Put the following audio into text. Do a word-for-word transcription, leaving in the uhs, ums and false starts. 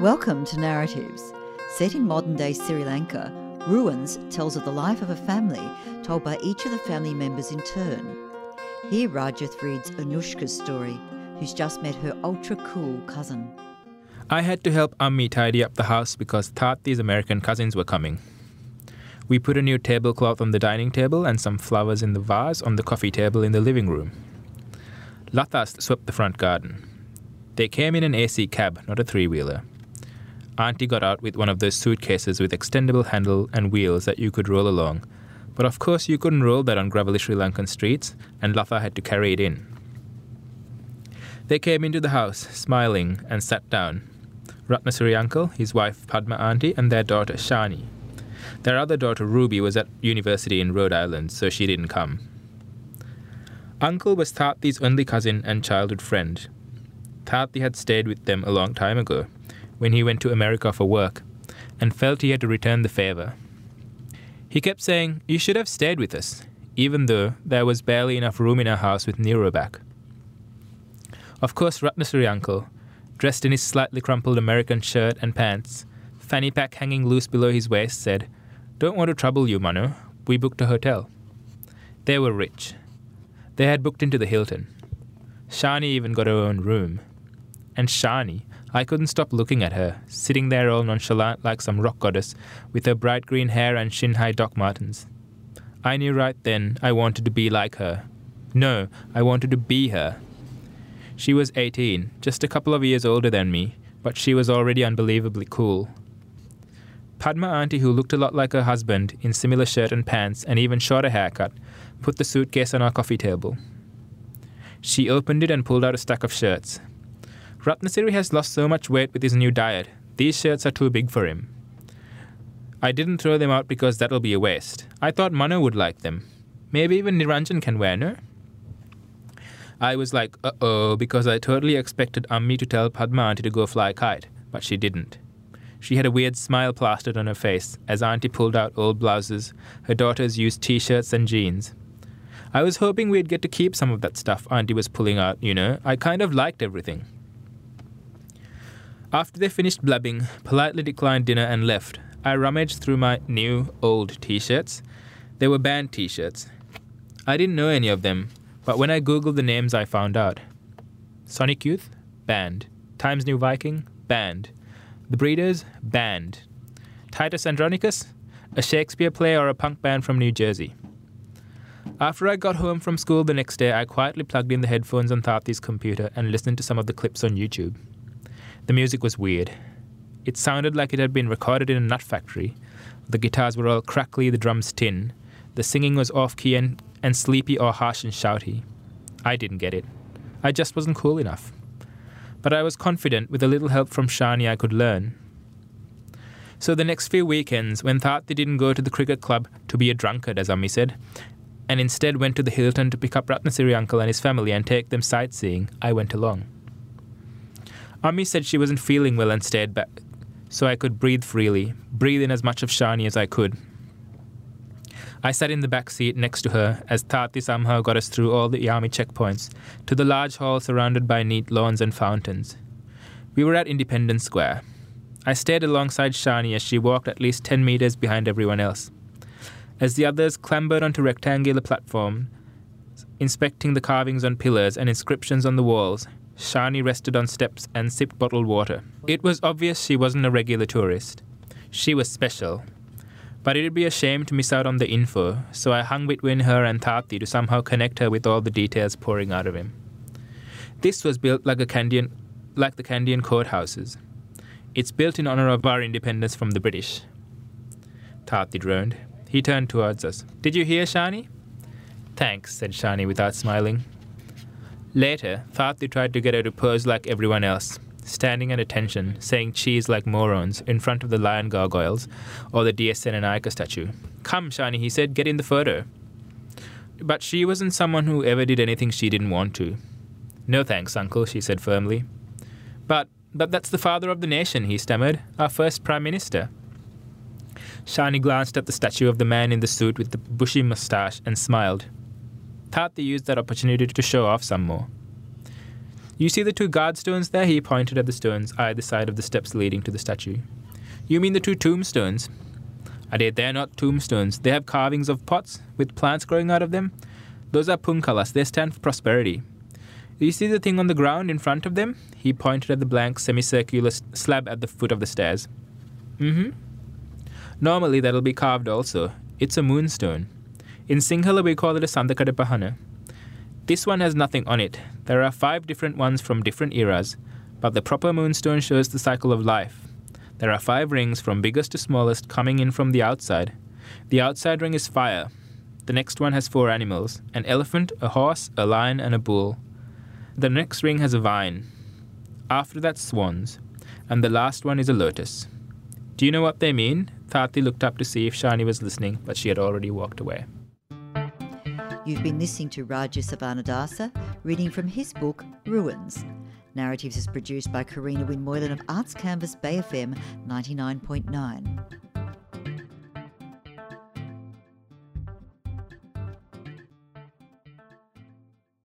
Welcome to Narratives. Set in modern-day Sri Lanka, Ruins tells of the life of a family told by each of the family members in turn. Here Rajath reads Anushka's story, who's just met her ultra-cool cousin. I had to help Ammi tidy up the house because Tati's American cousins were coming. We put a new tablecloth on the dining table and some flowers in the vase on the coffee table in the living room. Lathas swept the front garden. They came in an A C cab, not a three-wheeler. Auntie got out with one of those suitcases with extendable handle and wheels that you could roll along. But of course you couldn't roll that on gravelly Sri Lankan streets, and Latha had to carry it in. They came into the house, smiling, and sat down. Ratnasiri uncle, his wife Padma auntie, and their daughter Shani. Their other daughter Ruby was at university in Rhode Island, so she didn't come. Uncle was Tati's only cousin and childhood friend. Tati had stayed with them a long time ago, when he went to America for work, and felt he had to return the favour. He kept saying, "You should have stayed with us," even though there was barely enough room in our house with Nero back. Of course, Ratnasiri uncle, dressed in his slightly crumpled American shirt and pants, fanny pack hanging loose below his waist, said, "Don't want to trouble you, Manu. We booked a hotel." They were rich. They had booked into the Hilton. Shani even got her own room. And Shani, I couldn't stop looking at her, sitting there all nonchalant like some rock goddess, with her bright green hair and shin-high Doc Martens. I knew right then I wanted to be like her. No, I wanted to be her. She was eighteen, just a couple of years older than me, but she was already unbelievably cool. Padma auntie, who looked a lot like her husband, in similar shirt and pants and even shorter haircut, put the suitcase on our coffee table. She opened it and pulled out a stack of shirts. Ratnasiri has lost so much weight with his new diet. These shirts are too big for him. I didn't throw them out because that'll be a waste. I thought Manu would like them. Maybe even Niranjan can wear, no? I was like, uh-oh, because I totally expected Ammi to tell Padma auntie to go fly a kite, but she didn't. She had a weird smile plastered on her face as auntie pulled out old blouses, her daughters used t-shirts and jeans. I was hoping we'd get to keep some of that stuff auntie was pulling out, you know. I kind of liked everything. After they finished blabbing, politely declined dinner and left, I rummaged through my new, old t-shirts. They were band t-shirts. I didn't know any of them, but when I googled the names I found out. Sonic Youth? Band. Times New Viking? Band. The Breeders? Band. Titus Andronicus? A Shakespeare play or a punk band from New Jersey. After I got home from school the next day, I quietly plugged in the headphones on Tati's computer and listened to some of the clips on YouTube. The music was weird. It sounded like it had been recorded in a nut factory. The guitars were all crackly, the drums tin. The singing was off-key and, and sleepy or harsh and shouty. I didn't get it. I just wasn't cool enough. But I was confident with a little help from Shani I could learn. So the next few weekends, when Tati didn't go to the cricket club to be a drunkard, as Ammi said, and instead went to the Hilton to pick up Ratnasiri uncle and his family and take them sightseeing, I went along. Ammi said she wasn't feeling well and stayed back, so I could breathe freely, breathe in as much of Shani as I could. I sat in the back seat next to her as Tati somehow got us through all the army checkpoints to the large hall surrounded by neat lawns and fountains. We were at Independence Square. I stayed alongside Shani as she walked at least ten meters behind everyone else. As the others clambered onto rectangular platforms, inspecting the carvings on pillars and inscriptions on the walls, Shani rested on steps and sipped bottled water. It was obvious she wasn't a regular tourist. She was special. But it'd be a shame to miss out on the info, so I hung between her and Tati to somehow connect her with all the details pouring out of him. This was built like a Kandyan, like the Kandyan courthouses. It's built in honor of our independence from the British. Tati droned. He turned towards us. "Did you hear, Shani?" "Thanks," said Shani without smiling. Later, Tati tried to get her to pose like everyone else, standing at attention, saying cheese like morons in front of the lion gargoyles or the D S N and Aika statue. "Come, Shani," he said, "get in the photo." But she wasn't someone who ever did anything she didn't want to. "No thanks, uncle," she said firmly. But, but that's the father of the nation," he stammered, "our first prime minister." Shani glanced at the statue of the man in the suit with the bushy moustache and smiled. Tati used that opportunity to show off some more. You see the two guard stones there? He pointed at the stones either side of the steps leading to the statue. You mean the two tombstones? I did. They're not tombstones. They have carvings of pots with plants growing out of them. Those are punkalas. They stand for prosperity. Do you see the thing on the ground in front of them? He pointed at the blank semicircular slab at the foot of the stairs. Mm-hmm. Normally that'll be carved also. It's a moonstone. In Sinhala we call it a Sandakada Pahana. This one has nothing on it. There are five different ones from different eras, but the proper moonstone shows the cycle of life. There are five rings from biggest to smallest coming in from the outside. The outside ring is fire. The next one has four animals, an elephant, a horse, a lion, and a bull. The next ring has a vine. After that, swans. And the last one is a lotus. Do you know what they mean? Thati looked up to see if Shani was listening, but she had already walked away. You've been listening to Raja Savanadasa, reading from his book, Ruins. Narratives is produced by Karina Wynne Moylan of Arts Canvas Bay F M ninety-nine point nine.